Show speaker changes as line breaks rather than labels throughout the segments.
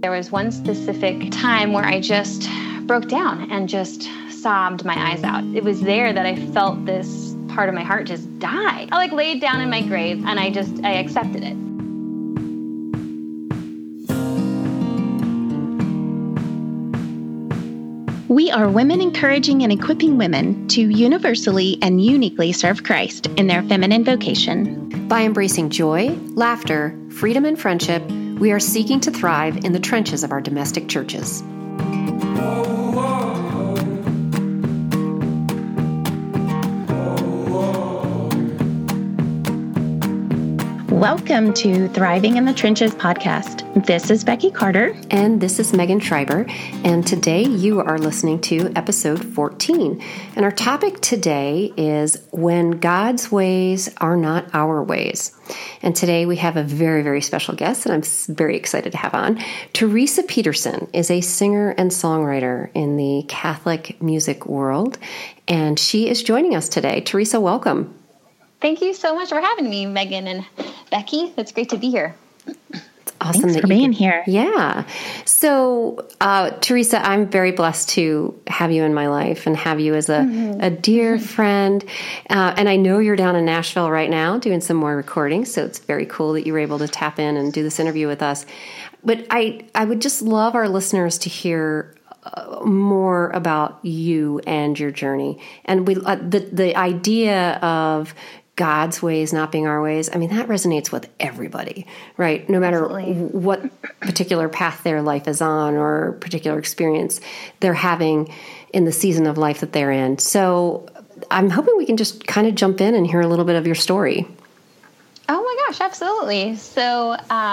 There was one specific time where I just broke down and just sobbed my eyes out. It was there that I felt this part of my heart just die. I laid down in my grave and I accepted it.
We are women encouraging and equipping women to universally and uniquely serve Christ in their feminine vocation.
By embracing joy, laughter, freedom, and friendship, we are seeking to thrive in the trenches of our domestic churches.
Welcome to Thriving in the Trenches podcast. This is Becky Carter.
And this is Megan Schreiber. And today you are listening to episode 14. And our topic today is When God's Ways Are Not Our Ways. And today we have a very, very special guest that I'm very excited to have on. Teresa Peterson is a singer and songwriter in the Catholic music world. And she is joining us today. Teresa, welcome.
Thank you so much for having me, Megan and Becky. It's great to be here.
Awesome.
Thanks for being here.
Yeah. So, Teresa, I'm very blessed to have you in my life and have you as a dear friend. And I know you're down in Nashville right now doing some more recording. So it's very cool that you were able to tap in and do this interview with us. But I would just love our listeners to hear more about you and your journey. And the idea of God's ways not being our ways, I mean, that resonates with everybody, right? No matter what particular path their life is on or particular experience they're having in the season of life that they're in. So I'm hoping we can just kind of jump in and hear a little bit of your story.
Oh my gosh, absolutely. So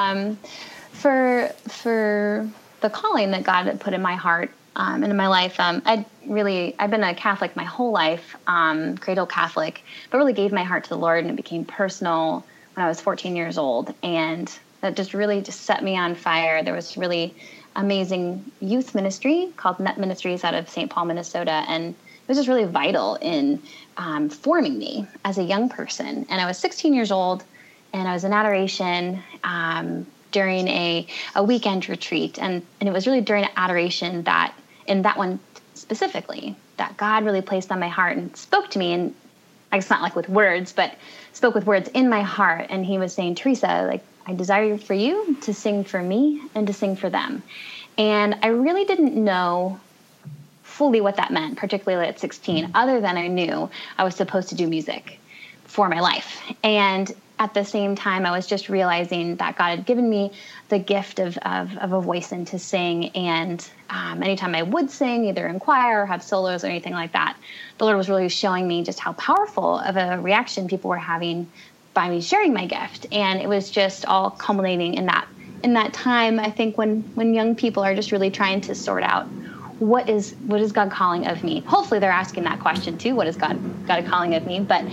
for the calling that God had put in my heart and in my life, I've been a Catholic my whole life, cradle Catholic, but really gave my heart to the Lord, and it became personal when I was 14 years old. And that just really set me on fire. There was really amazing youth ministry called Net Ministries out of St. Paul, Minnesota. And it was just really vital in forming me as a young person. And I was 16 years old, and I was in adoration during a weekend retreat. And it was really during adoration that, in that one specifically, that God really placed on my heart and spoke to me. And I guess not like with words, but spoke with words in my heart. And he was saying, Teresa, I desire for you to sing for me and to sing for them. And I really didn't know fully what that meant, particularly at 16, other than I knew I was supposed to do music for my life. And at the same time, I was just realizing that God had given me the gift of a voice and to sing. And anytime I would sing, either in choir or have solos or anything like that, the Lord was really showing me just how powerful of a reaction people were having by me sharing my gift. And it was just all culminating in that time, I think, when young people are just really trying to sort out what is God calling of me. Hopefully they're asking that question too. What is God calling of me? But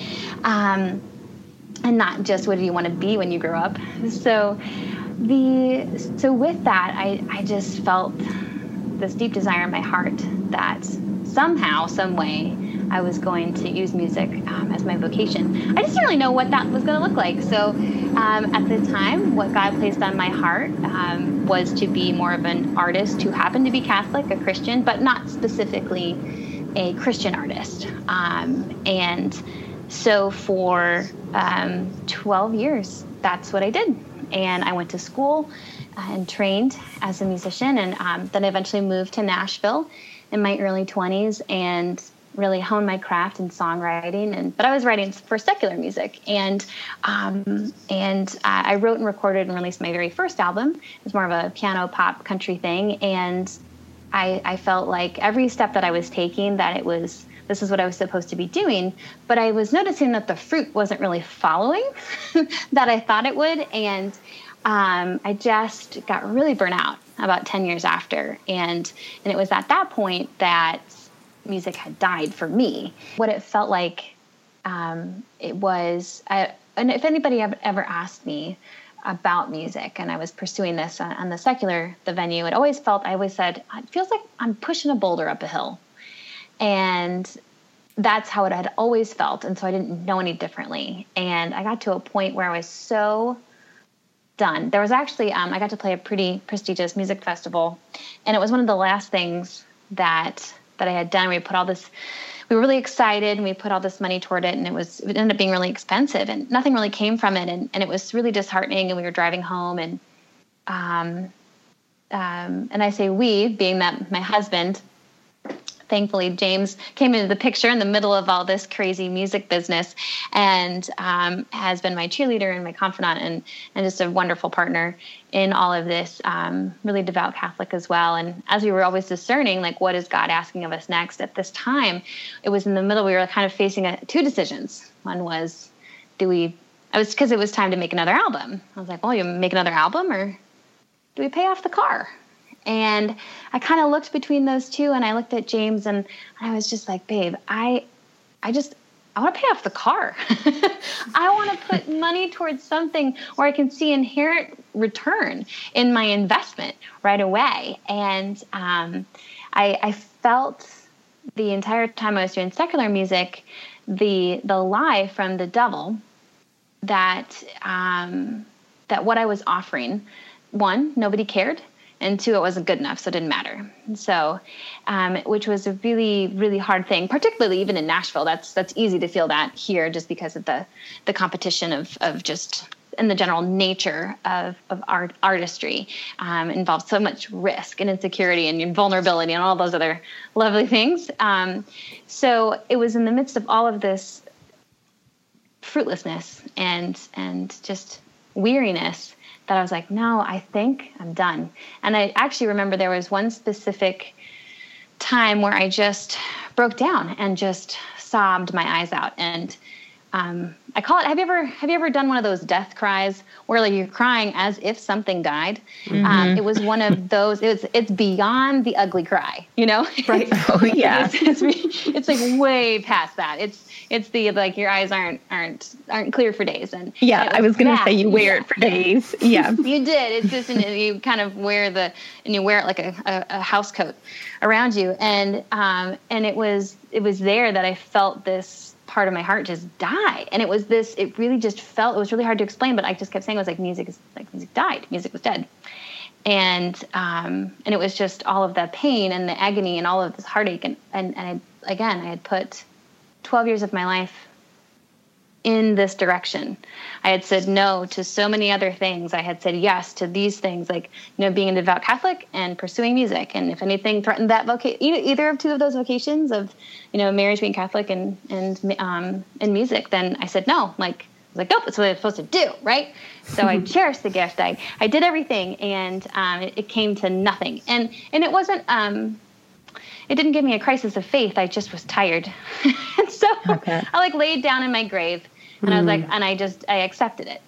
and not just what do you want to be when you grow up. So with that, I just felt this deep desire in my heart that somehow, some way, I was going to use music as my vocation. I just didn't really know what that was going to look like. So at the time, what God placed on my heart was to be more of an artist who happened to be Catholic, a Christian, but not specifically a Christian artist. And so for 12 years, that's what I did. And I went to school and trained as a musician, and then eventually moved to Nashville in my early 20s and really honed my craft in songwriting. But I was writing for secular music, and I wrote and recorded and released my very first album. It was more of a piano pop country thing, and I felt like every step that I was taking, that this is what I was supposed to be doing, but I was noticing that the fruit wasn't really following that I thought it would, and I just got really burnt out about 10 years after, and it was at that point that music had died for me. What it felt like, it was, and if anybody ever asked me about music, and I was pursuing this on the venue, I always said, it feels like I'm pushing a boulder up a hill. And that's how it had always felt. And so I didn't know any differently. And I got to a point where I was so done. There was actually, I got to play a pretty prestigious music festival, and it was one of the last things that I had done. We were really excited, and we put all this money toward it, and it ended up being really expensive, and nothing really came from it. And it was really disheartening. And we were driving home, and I say we, being that my husband, thankfully, James came into the picture in the middle of all this crazy music business, and has been my cheerleader and my confidant, and just a wonderful partner in all of this, really devout Catholic as well. And as we were always discerning, like, what is God asking of us next? At this time, it was in the middle, we were kind of facing two decisions. One was, because it was time to make another album. I was like, well, you make another album, or do we pay off the car? And I kind of looked between those two, and I looked at James, and I was just like, babe, I want to pay off the car. I want to put money towards something where I can see inherent return in my investment right away. And I felt the entire time I was doing secular music, the lie from the devil that what I was offering, one, nobody cared, and two, it wasn't good enough, so it didn't matter. So, which was a really, really hard thing, particularly even in Nashville. That's easy to feel that here, just because of the competition of just, and the general nature of artistry involves so much risk and insecurity and vulnerability and all those other lovely things. So it was in the midst of all of this fruitlessness and just weariness that I was like, no, I think I'm done. And I actually remember there was one specific time where I just broke down and just sobbed my eyes out. And I call it, have you ever done one of those death cries where, like, you're crying as if something died? Mm-hmm. It was one of those. It's beyond the ugly cry, you know?
Right. Oh yeah.
it's like way past that. It's the, like, your eyes aren't clear for days. And
yeah, I was going to say you wear it for days. Yeah,
you did. It's just, you kind of wear it like a house coat around you. And it was there that I felt this part of my heart just die. And it was really hard to explain, but I just kept saying, it was like, music died. Music was dead. And it was just all of the pain and the agony and all of this heartache. And I had put 12 years of my life in this direction. I had said no to so many other things. I had said yes to these things, like, being a devout Catholic and pursuing music. And if anything threatened that either of two of those vocations of, marriage, being Catholic and music, then I said no. Like, I was like, nope, that's what I'm supposed to do, right? So I cherished the gift. I did everything, and it came to nothing. And it wasn't. It didn't give me a crisis of faith. I just was tired. And so I laid down in my grave, and I was like, and I accepted it.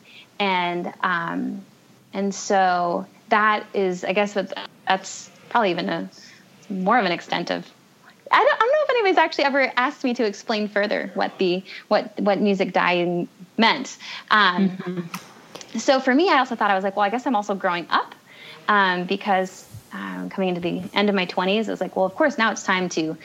And so that is, I guess that's probably even more of an extent of, I don't know if anybody's actually ever asked me to explain further what music dying meant. So for me, I also thought, I was like, well, I guess I'm also growing up, because coming into the end of my 20s, I was like, well, of course, now it's time to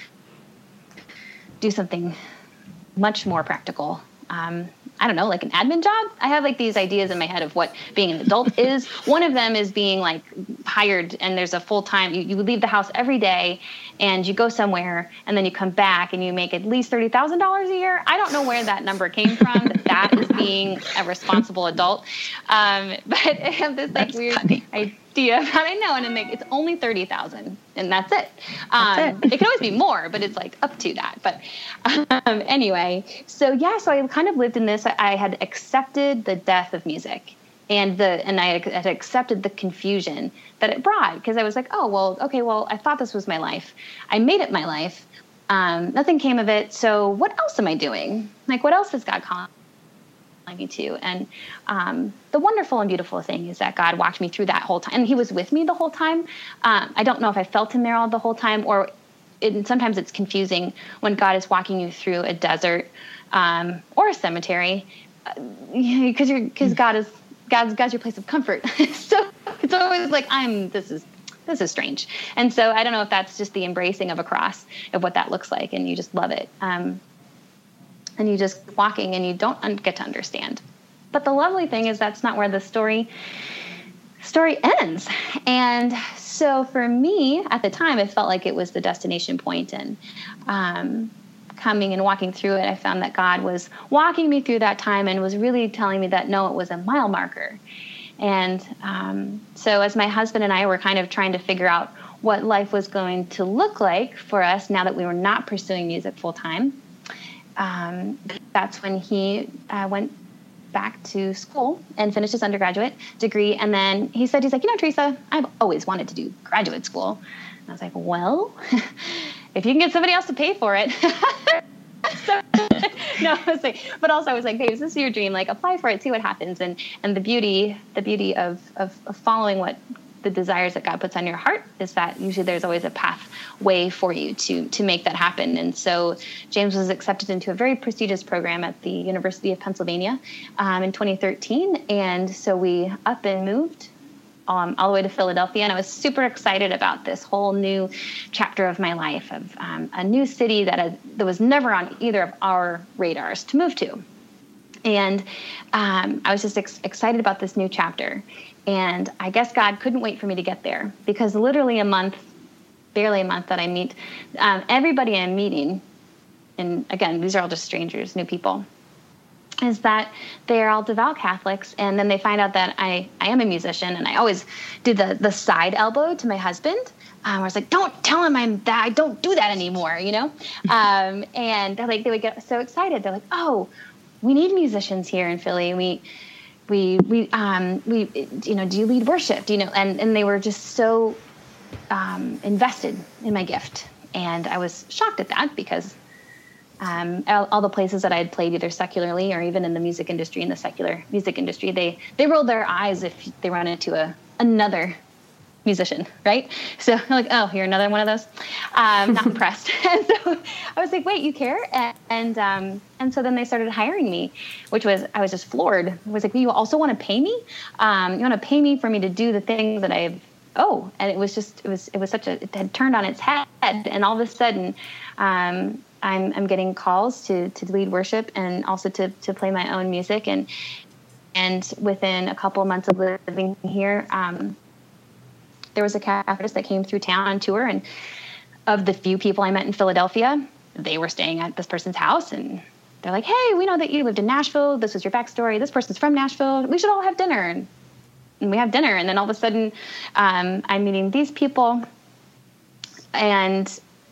do something much more practical. I don't know, like an admin job. I have these ideas in my head of what being an adult is. One of them is being hired, and there's a full-time, you leave the house every day and you go somewhere, and then you come back and you make at least $30,000 a year. I don't know where that number came from, that is being a responsible adult. But I have this weird idea about, I know, and it's only 30,000, and that's it. It can always be more, but it's up to that. But anyway, so I kind of lived in this. I had accepted the death of music, and I had accepted the confusion that it brought, because I was like, oh, well, okay, well, I thought this was my life. I made it my life. Nothing came of it. So what else am I doing? What else is God calling me to? And the wonderful and beautiful thing is that God walked me through that whole time, and He was with me the whole time. I don't know if I felt Him there all the whole time, or sometimes it's confusing when God is walking you through a desert or a cemetery, because God's your place of comfort. So it's always this is strange. And so I don't know if that's just the embracing of a cross, of what that looks like, and you just love it. And you just walking, and you don't get to understand. But the lovely thing is that's not where the story ends. And so for me at the time, it felt like it was the destination point. And coming and walking through it, I found that God was walking me through that time and was really telling me that, no, it was a mile marker. And so as my husband and I were kind of trying to figure out what life was going to look like for us now that we were not pursuing music full time, that's when he went back to school and finished his undergraduate degree. And then he's like, Teresa, I've always wanted to do graduate school. And I was like, well, if you can get somebody else to pay for it. But also I was like, babe, this is your dream. Like, apply for it, see what happens. And the beauty of following what the desires that God puts on your heart is that usually there's always a pathway for you to make that happen. And so James was accepted into a very prestigious program at the University of Pennsylvania in 2013. And so we up and moved all the way to Philadelphia. And I was super excited about this whole new chapter of my life, of a new city that was never on either of our radars to move to. And I was just excited about this new chapter. And I guess God couldn't wait for me to get there, because literally barely a month that I meet, everybody I'm meeting, and again, these are all just strangers, new people, is that they're all devout Catholics. And then they find out that I am a musician, and I always do the side elbow to my husband. I was like, don't tell him I don't do that anymore, and they're like, they would get so excited. They're like, oh, we need musicians here in Philly. We do you lead worship? And they were just so invested in my gift. And I was shocked at that, because all the places that I had played either secularly or even in the music industry, in the secular music industry, they rolled their eyes if they run into another musician, right? So I'm like, oh, you're another one of those? Not impressed. And so I was like, wait, you care? And so then they started hiring me, I was just floored. I was like, you also want to pay me? You want to pay me for me to do the things that and it was it had turned on its head. And all of a sudden, I'm getting calls to lead worship and also to play my own music. And within a couple of months of living here, there was a Catholic artist that came through town on tour, and of the few people I met in Philadelphia, they were staying at this person's house, and they're like, hey, we know that you lived in Nashville. This was your backstory. This person's from Nashville. We should all have dinner. And we have dinner. And then all of a sudden, I'm meeting these people, and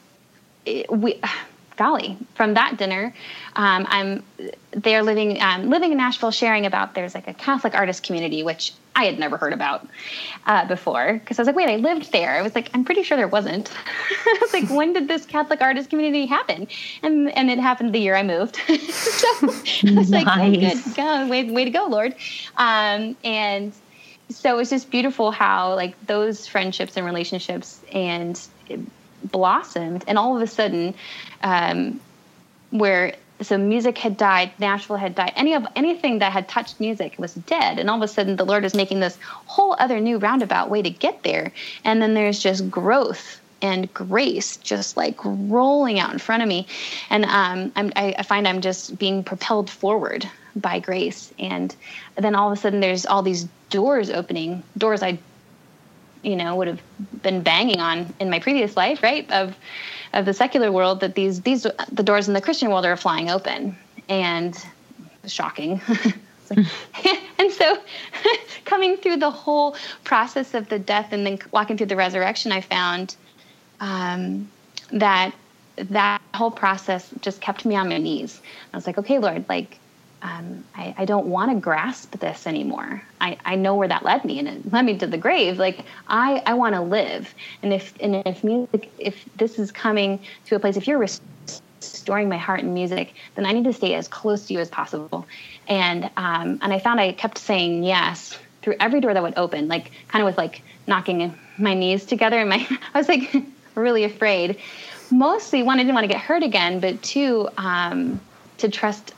from that dinner, they're living in Nashville, sharing about there's like a Catholic artist community, which I had never heard about before, because I was like, wait, I lived there. I was like, I'm pretty sure there wasn't. I was like, when did this Catholic artist community happen? And it happened the year I moved. So I was like, oh, good God, way to go, Lord. And so it was just beautiful how like those friendships and relationships and blossomed, and all of a sudden, so music had died, Nashville had died, anything that had touched music was dead, and all of a sudden the Lord is making this whole other new roundabout way to get there, and then there's just growth and grace just like rolling out in front of me, and I find I'm just being propelled forward by grace, and then all of a sudden there's all these doors opening, doors I would have been banging on in my previous life, right? Of the secular world, that the doors in the Christian world are flying open, and shocking. And so coming through the whole process of the death and then walking through the resurrection, I found that whole process just kept me on my knees. I was like, okay, Lord, like, I don't want to grasp this anymore. I know where that led me, and it led me to the grave. Like I want to live. And if music, if this is coming to a place, if you're restoring my heart in music, then I need to stay as close to you as possible. And I found I kept saying yes through every door that would open, like kind of with like knocking my knees together. And I was like really afraid. Mostly one, I didn't want to get hurt again, but two, to trust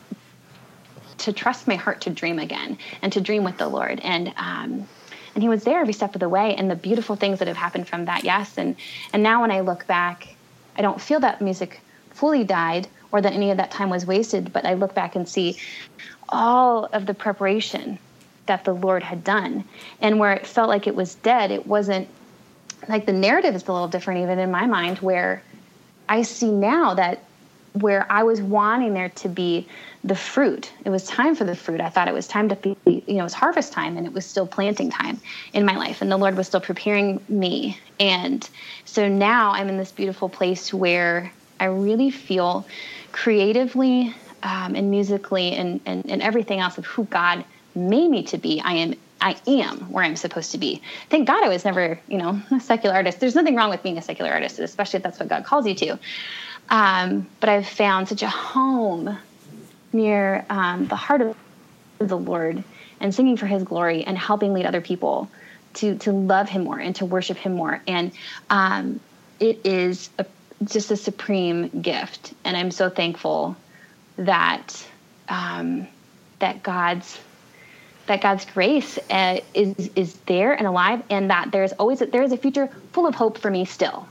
my heart to dream again and to dream with the Lord. And he was there every step of the way, and the beautiful things that have happened from that. Yes. And now when I look back, I don't feel that music fully died or that any of that time was wasted. But I look back and see all of the preparation that the Lord had done. And where it felt like it was dead, it wasn't, like the narrative is a little different even in my mind, where I see now that where I was wanting there to be the fruit, it was time for the fruit. I thought it was time to be, it was harvest time, and it was still planting time in my life, and the Lord was still preparing me. And so now I'm in this beautiful place where I really feel creatively and musically and everything else of who God made me to be. I am where I'm supposed to be. Thank God I was never, a secular artist. There's nothing wrong with being a secular artist, especially if that's what God calls you to. But I've found such a home near the heart of the Lord, and singing for his glory and helping lead other people to love him more and to worship him more. And it is just a supreme gift. And I'm so thankful that that God's grace is there and alive, and that there is a future full of hope for me still.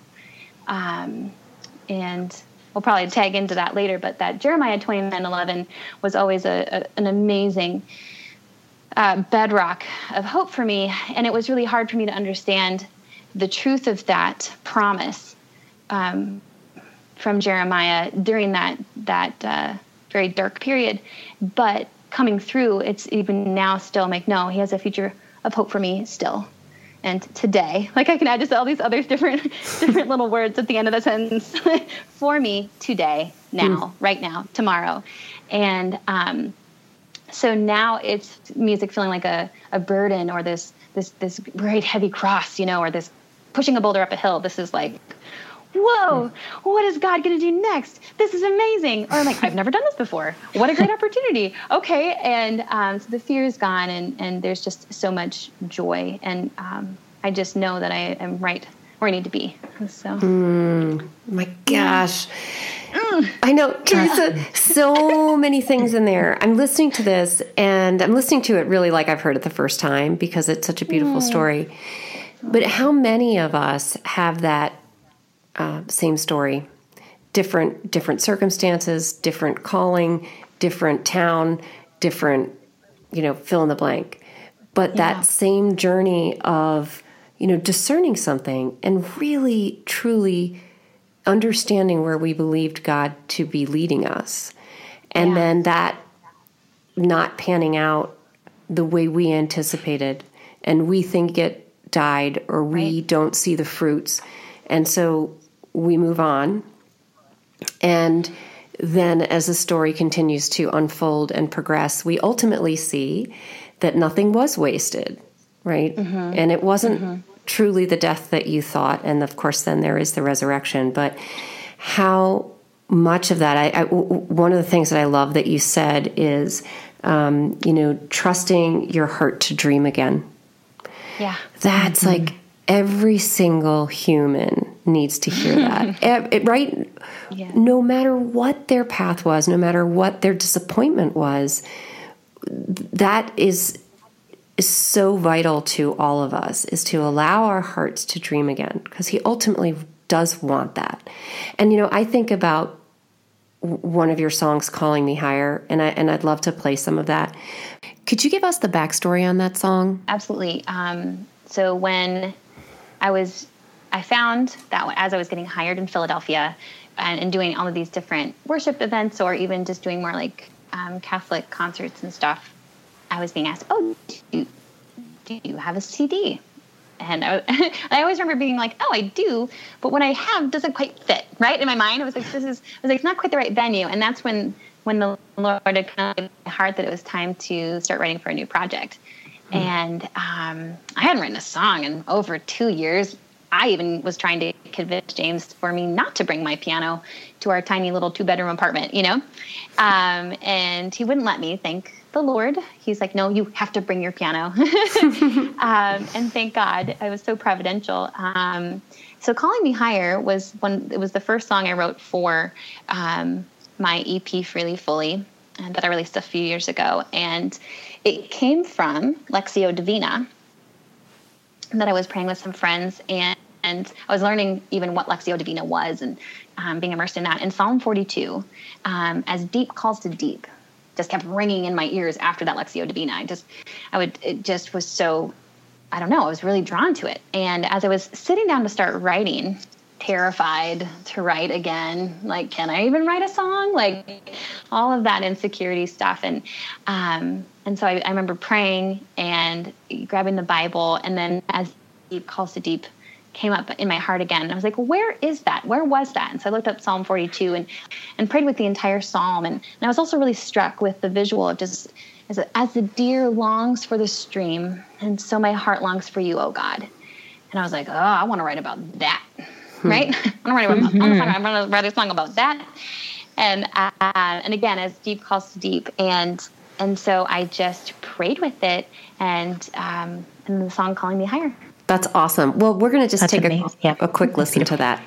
And we'll probably tag into that later, but that Jeremiah 29:11 was always an amazing bedrock of hope for me. And it was really hard for me to understand the truth of that promise from Jeremiah during that very dark period. But coming through, it's even now still like, no, he has a future of hope for me still. And today, like I can add just all these other different little words at the end of the sentence for me today, now, right now, tomorrow. And so now it's music feeling like a burden, or this great heavy cross, or this pushing a boulder up a hill. This is like, whoa, what is God going to do next? This is amazing. Or like, I've never done this before. What a great opportunity. Okay. And so the fear is gone, and there's just so much joy. And I just know that I am right where I need to be. So,
my gosh. I know, Teresa, so many things in there. I'm listening to this, and I'm listening to it really like I've heard it the first time, because it's such a beautiful story. But how many of us have that same story, different circumstances, different calling, different town, different, fill in the blank, but that same journey of, discerning something and really, truly understanding where we believed God to be leading us. And then that not panning out the way we anticipated, and we think it died, or we don't see the fruits. And so we move on. And then as the story continues to unfold and progress, we ultimately see that nothing was wasted, right? And it wasn't truly the death that you thought. And of course, then there is the resurrection. But how much of that, one of the things that I love that you said is, trusting your heart to dream again.
Yeah.
That's like every single human needs to hear that, right? Yeah. No matter what their path was, no matter what their disappointment was, that is so vital to all of us, is to allow our hearts to dream again, because he ultimately does want that. And, I think about one of your songs, Calling Me Higher, and I'd love to play some of that. Could you give us the backstory on that song?
Absolutely. So when I found that as I was getting hired in Philadelphia and doing all of these different worship events, or even just doing more like Catholic concerts and stuff, I was being asked, "Oh, do you have a CD?" And I always remember being like, "Oh, I do," but what I have doesn't quite fit, right? In my mind, I was like, it's not quite the right venue. And that's when the Lord had kind of in my heart that it was time to start writing for a new project. And I hadn't written a song in over 2 years. I even was trying to convince James for me not to bring my piano to our tiny little 2-bedroom apartment, and he wouldn't let me, thank the Lord. He's like, "No, you have to bring your piano." And thank God, I was so providential. So Calling Me Higher was the first song I wrote for my EP, Freely Fully, that I released a few years ago. And it came from Lectio Divina, that I was praying with some friends, and And I was learning even what Lectio Divina was, and being immersed in that. And Psalm 42, as deep calls to deep, just kept ringing in my ears after that Lectio Divina. It just was so, I don't know, I was really drawn to it. And as I was sitting down to start writing, terrified to write again, like, can I even write a song? Like all of that insecurity stuff. And so I remember praying and grabbing the Bible, and then as deep calls to deep came up in my heart again. And I was like, where is that? Where was that? And so I looked up Psalm 42 and prayed with the entire Psalm. And I was also really struck with the visual of just as the deer longs for the stream, and so my heart longs for you, oh God. And I was like, oh, I want to write about that. Right? I want to write a song about that. And again, as deep calls to deep. And so I just prayed with it, and the song Calling Me Higher.
That's awesome. Well, we're going to just take a quick listen to that.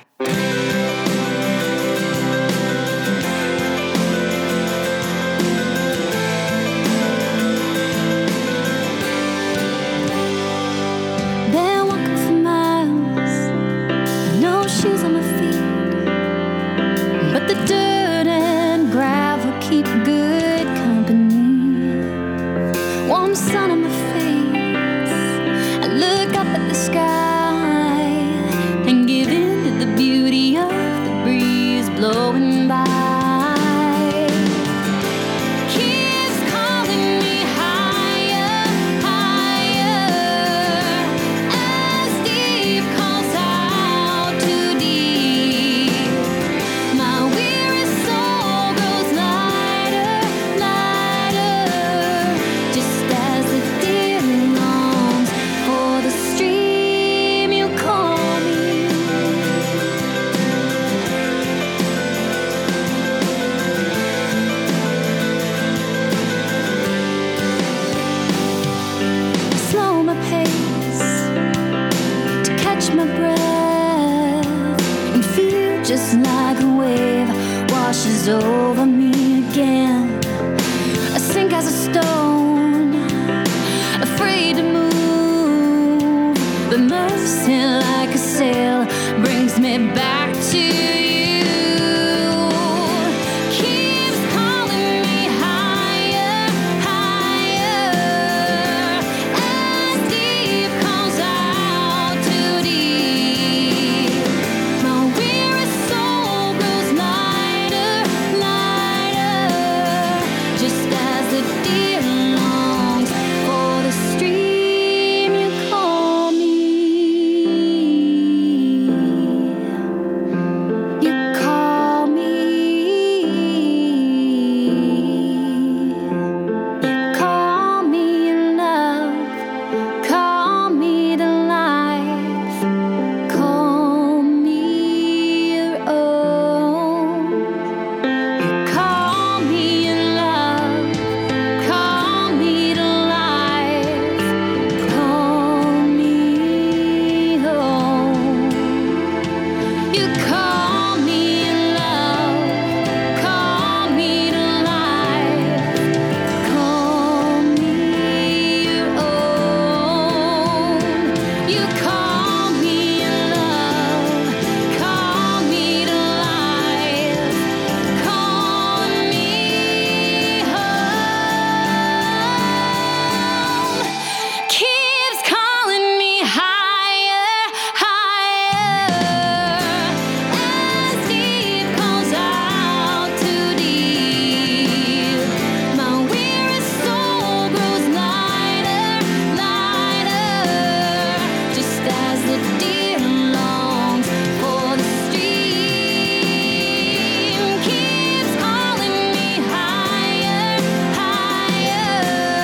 Been walking for miles, no shoes on my feet, but the dirt and gravel keep good company. Warm sun on my face, I look up at the sky and give in to the beauty of the breeze blowing by. Keeps calling me higher, higher, as deep calls out to deep. My weary soul grows lighter, lighter, just as the deer longs for the stream you call me. Slow my pace to catch my breath and feel just like a wave washes over me again. I sink as a stone, afraid to move, but mercy like a sail brings me back to you. Keeps calling me higher, higher, as deep calls out to deep. My weary soul grows lighter, lighter, just as the deer longs for the stream you call me. You call me. You call me in love, call me to life, call me your own. You call me in love, call me to life, call me home. You call me in love, call me to life, call me your own. You call me in love, call me to life, call me home. Keeps calling me higher, higher, as deep calls out to deep. My weary soul grows lighter, lighter, just as the deer longs for the stream. Keeps calling me higher, higher,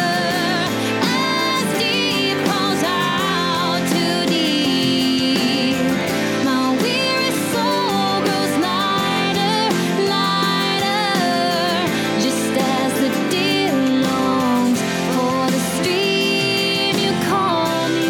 as deep calls out to deep. My weary soul grows lighter, lighter, just as the deer longs for the stream you call me.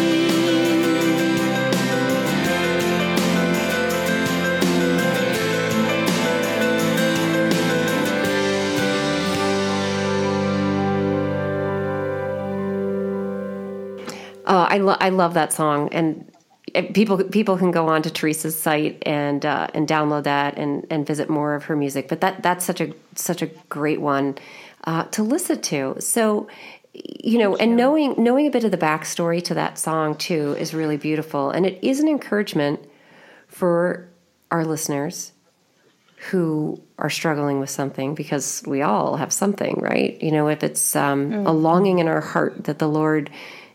Oh, I love that song. And people can go on to Teresa's site and download that and visit more of her music. But that's such a great one to listen to. So, and knowing a bit of the backstory to that song too is really beautiful, and it is an encouragement for our listeners who are struggling with something, because we all have something, right? If it's a longing in our heart that the Lord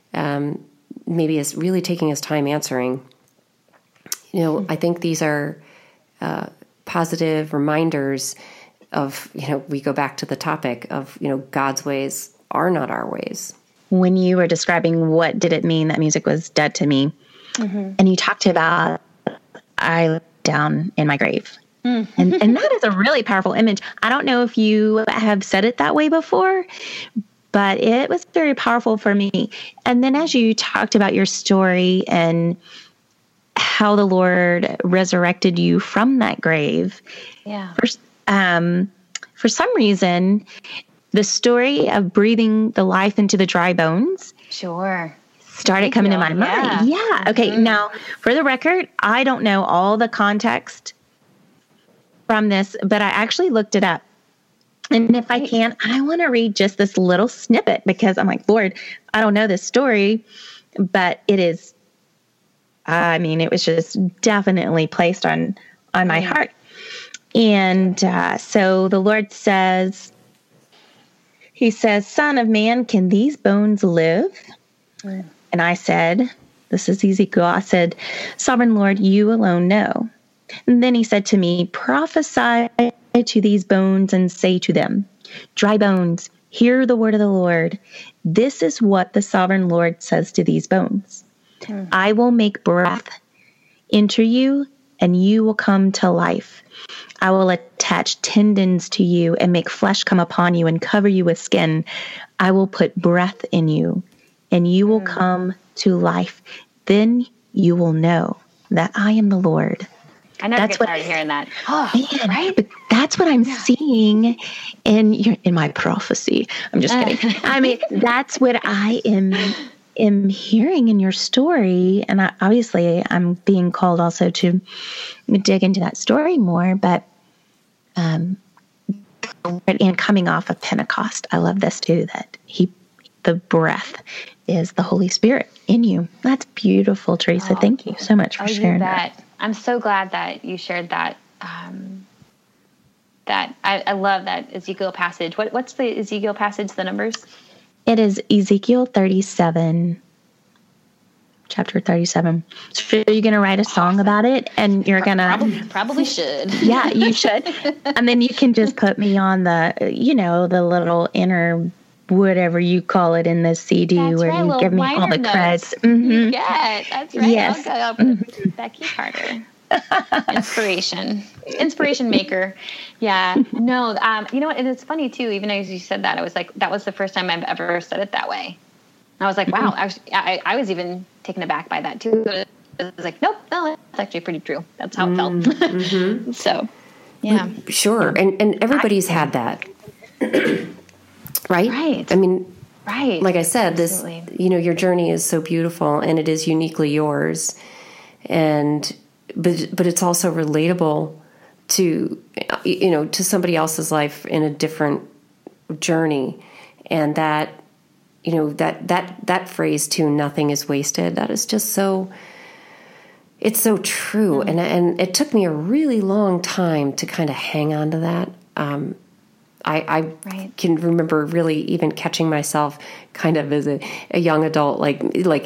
maybe is really taking his time answering, I think these are positive reminders of, we go back to the topic of, God's ways are not our ways.
When you were describing what did it mean that music was dead to me, and you talked about I lay down in my grave. And that is a really powerful image. I don't know if you have said it that way before, but it was very powerful for me. And then as you talked about your story and how the Lord resurrected you from that grave, for some reason, the story of breathing the life into the dry bones started coming to my mind. Yeah. Okay. Now, for the record, I don't know all the context from this, but I actually looked it up. And if I can, I want to read just this little snippet, because I'm like, Lord, I don't know this story, but it is, it was just definitely placed on my heart. And so the Lord says, he says, Son of man, can these bones live? And I said, this is Ezekiel, I said, Sovereign Lord, you alone know. And then he said to me, prophesy to these bones and say to them, dry bones, hear the word of the Lord. This is what the sovereign Lord says to these bones. I will make breath enter you, and you will come to life. I will attach tendons to you and make flesh come upon you and cover you with skin. I will put breath in you, and you will come to life. Then you will know that I am the Lord.
I never get tired of hearing that.
Oh, man, right? But that's what I'm seeing in my prophecy. I'm just kidding. That's what I am hearing in your story. And obviously I'm being called also to dig into that story more. But and coming off of Pentecost, I love this too, that the breath is the Holy Spirit in you. That's beautiful, Teresa. Thank you so much for sharing that.
I'm so glad that you shared that. That I love that Ezekiel passage. What's the Ezekiel passage, the numbers?
It is Ezekiel 37, chapter 37. So you're going to write a song about it, and you're going to...
Probably should.
Yeah, you should. And then you can just put me on the, the little inner... whatever you call it in the CD,
that's
where
right,
you give me all the creds. Mm-hmm.
Yeah, that's right.
Yes.
I'll put Becky Carter. Inspiration maker. Yeah. No, you know what? And it's funny too, even as you said that, I was like, that was the first time I've ever said it that way. And I was like, wow, I was even taken aback by that too. I was like, nope, no, that's actually pretty true. That's how it felt. Mm-hmm. So, yeah.
Sure. And everybody's had that. Right?
Right.
Right. Like I said, absolutely. This, your journey is so beautiful, and it is uniquely yours. But it's also relatable to, to somebody else's life in a different journey. And that, that phrase too, nothing is wasted. That is just so, it's so true. Mm-hmm. And it took me a really long time to kind of hang on to that. I can remember really even catching myself kind of as a young adult, like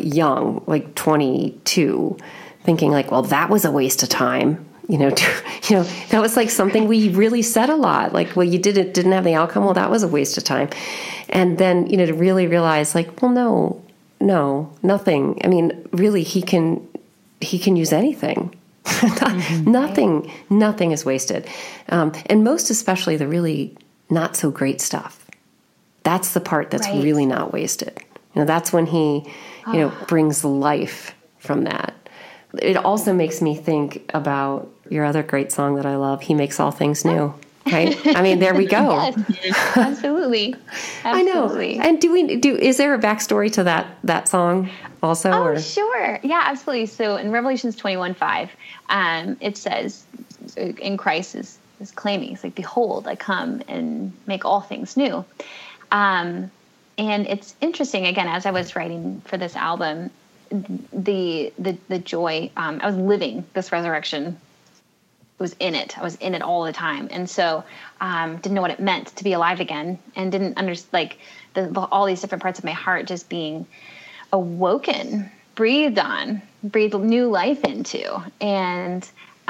22, thinking like, well, that was a waste of time. That was like something we really said a lot. Like, well, you didn't have the outcome. Well, that was a waste of time. And then, to really realize like, well, no, nothing. Really, he can use anything. Nothing is wasted. And most especially the really not so great stuff. That's the part that's really not wasted. That's when he, brings life from that. It also makes me think about your other great song that I love, He Makes All Things New. Right? I mean, there we go.
Yes, absolutely.
I know. And is there a backstory to that song also?
Oh, sure. Yeah, absolutely. So in Revelations 21:5, it says, in Christ is claiming, it's like, behold, I come and make all things new. And it's interesting, again, as I was writing for this album, the joy, I was living this resurrection, was in it. I was in it all the time. And so didn't know what it meant to be alive again, and didn't understand, like, all these different parts of my heart just being awoken, breathed new life into. And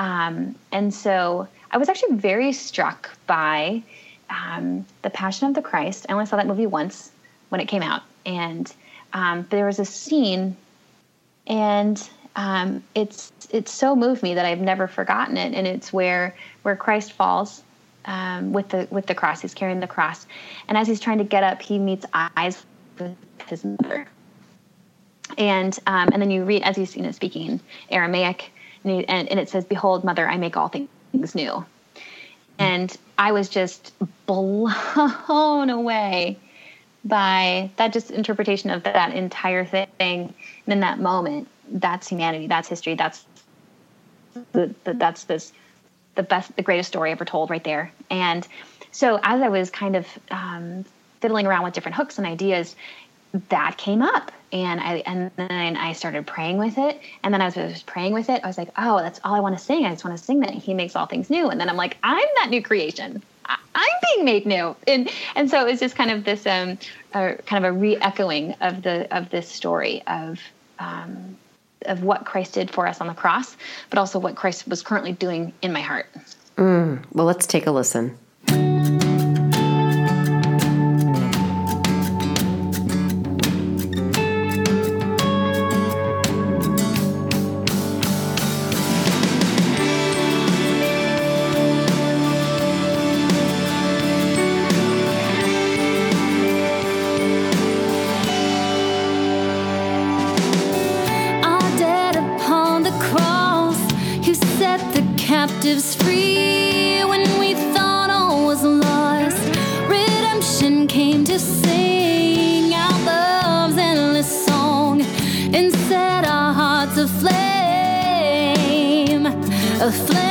so I was actually very struck by The Passion of the Christ. I only saw that movie once when it came out. And there was a scene, and it's so moved me that I've never forgotten it. And it's where Christ falls with the cross. He's carrying the cross, and as he's trying to get up, he meets eyes with his mother. And then you read, as he's speaking in Aramaic, and it says, "Behold, mother, I make all things new." And I was just blown away by that just interpretation of that entire thing. And in that moment, that's humanity, that's history, that's the greatest story ever told right there. And so as I was kind of fiddling around with different hooks and ideas, that came up, and then I started praying with it. And then as I was praying with it, I was like, oh, that's all I want to sing. I just want to sing that He makes all things new. And then I'm like, I'm that new creation. I'm being made new. And so it was just kind of this kind of a re-echoing of this story of what Christ did for us on the cross, but also what Christ was currently doing in my heart.
Well, let's take a listen.
Captives free when we thought all was lost. Redemption came to sing out love's endless song and set our hearts aflame, aflame.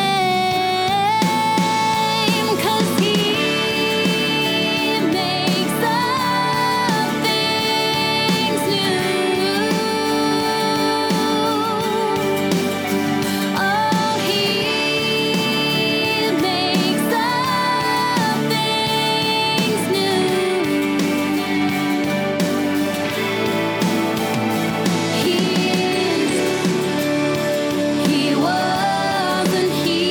'Cause He makes all things new. Oh, He makes all things new. He was and He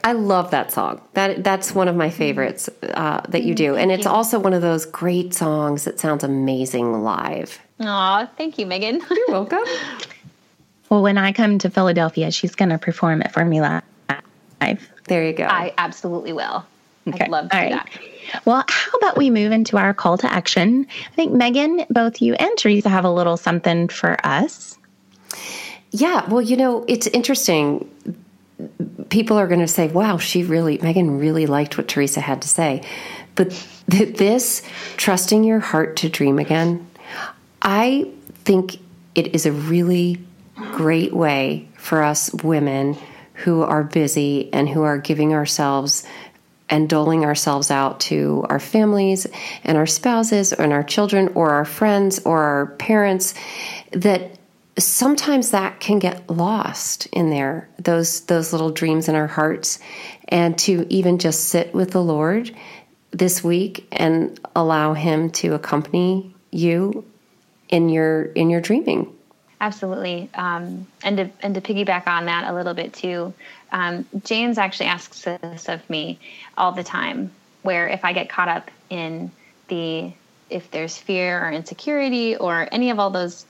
I love that song. That's one of my favorites that you do. And it's also one of those great songs that sounds amazing live.
Aw, thank you, Megan.
You're welcome.
Well, when I come to Philadelphia, she's going to perform it for me live.
There you go.
I absolutely will.
Okay.
I'd love to do that.
Well, how about we move into our call to action? I think, Megan, both you and Teresa have a little something for us.
Yeah. Well, it's interesting. People are going to say, wow, Megan really liked what Teresa had to say. But this, trusting your heart to dream again, I think it is a really great way for us women who are busy and who are giving ourselves and doling ourselves out to our families and our spouses and our children or our friends or our parents, that sometimes that can get lost in there, those little dreams in our hearts, and to even just sit with the Lord this week and allow Him to accompany you in your dreaming.
Absolutely. And to piggyback on that a little bit too, James actually asks this of me all the time, where if I get caught up in if there's fear or insecurity or any of all those,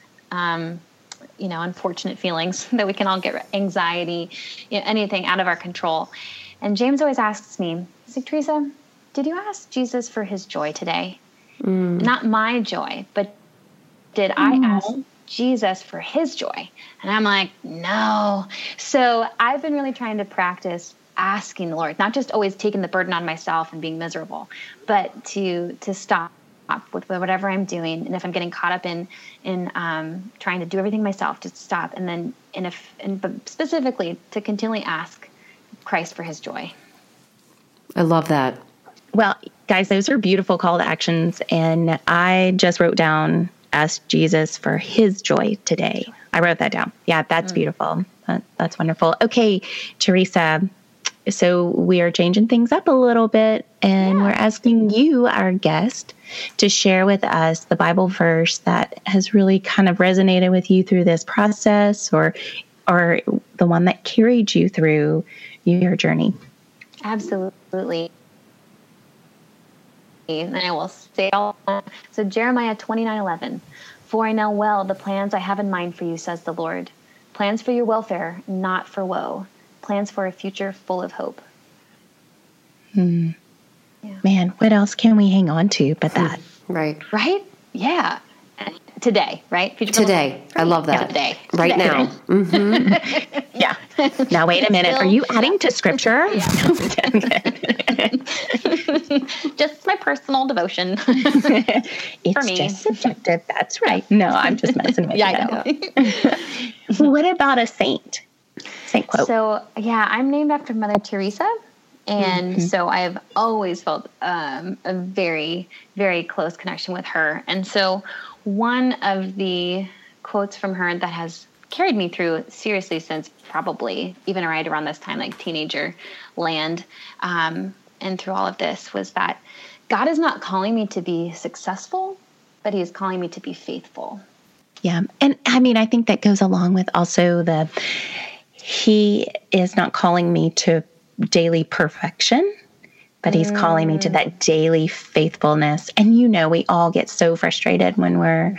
unfortunate feelings that we can all get, anxiety, anything out of our control. And James always asks me, he's like, Teresa, did you ask Jesus for His joy today? Not my joy, but did I ask Jesus for His joy? And I'm like, no. So I've been really trying to practice asking the Lord, not just always taking the burden on myself and being miserable, but to stop with whatever I'm doing. And if I'm getting caught up in trying to do everything myself, just stop. And then, but specifically to continually ask Christ for His joy.
I love that.
Well, guys, those are beautiful call to actions. And I just wrote down, ask Jesus for His joy today. I wrote that down. Yeah, that's beautiful. That's wonderful. Okay, Teresa, so we are changing things up a little bit, and we're asking you, our guest, to share with us the Bible verse that has really kind of resonated with you through this process, or the one that carried you through your journey.
Absolutely. And I will say so Jeremiah 29:11, for I know well the plans I have in mind for you, says the Lord, plans for your welfare, not for woe, plans for a future full of hope.
Yeah. Man, what else can we hang on to but that?
Right.
Yeah. Today, right? Future
today. I love that.
Today.
Right now. Mm-hmm.
Yeah. Now, wait a minute. Are you adding to scripture?
Just my personal devotion.
It's
for me.
Just subjective. That's right. No, I'm just messing with you.
I know.
What about a saint? Saint quote.
So, I'm named after Mother Teresa. And so I've always felt a very, very close connection with her. And so one of the quotes from her that has carried me through seriously since probably even right around this time, like teenager land, and through all of this, was that God is not calling me to be successful, but He is calling me to be faithful.
Yeah. And I mean, I think that goes along with also He is not calling me to daily perfection, but He's calling me to that daily faithfulness. And we all get so frustrated when we're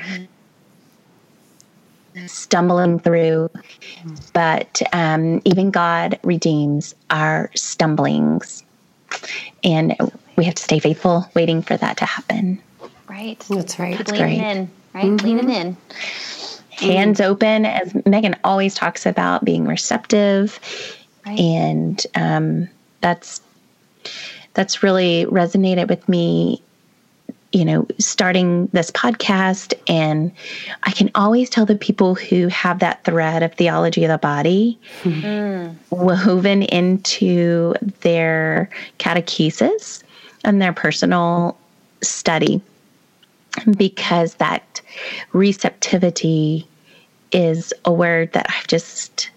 stumbling through, but even God redeems our stumblings, and we have to stay faithful, waiting for that to happen.
Right.
That's right.
That's leaning in, right? Leaning in.
Hands open, as Megan always talks about, being receptive. Right. And that's really resonated with me, starting this podcast. And I can always tell the people who have that thread of theology of the body woven into their catechesis and their personal study, because that receptivity is a word that I've just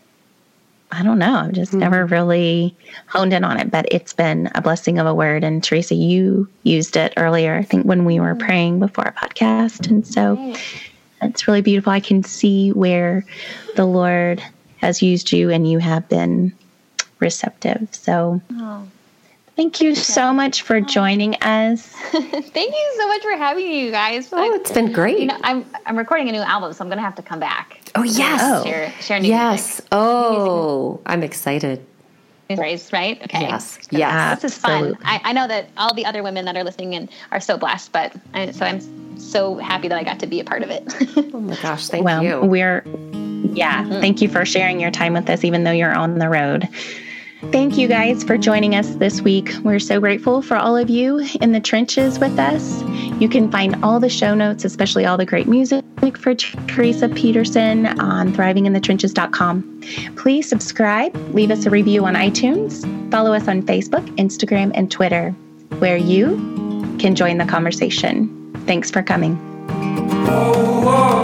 never really honed in on it, but it's been a blessing of a word. And Teresa, you used it earlier, I think, when we were praying before our podcast. And so it's really beautiful. I can see where the Lord has used you, and you have been receptive. So thank you so much for joining us.
Thank you so much for having me, you guys.
It's been great.
You know, I'm recording a new album, so I'm going to have to come back.
Oh, yes.
Share new music.
Oh, I'm excited.
Right? Okay.
Yes.
So this is fun. I know that all the other women that are listening in are so blessed, so I'm so happy that I got to be a part of it.
Oh my gosh, thank you.
Thank you for sharing your time with us, even though you're on the road. Thank you guys for joining us this week. We're so grateful for all of you in the trenches with us. You can find all the show notes, especially all the great music for Teresa Peterson on thrivinginthetrenches.com. Please subscribe, leave us a review on iTunes, follow us on Facebook, Instagram, and Twitter, where you can join the conversation. Thanks for coming.
Oh, oh.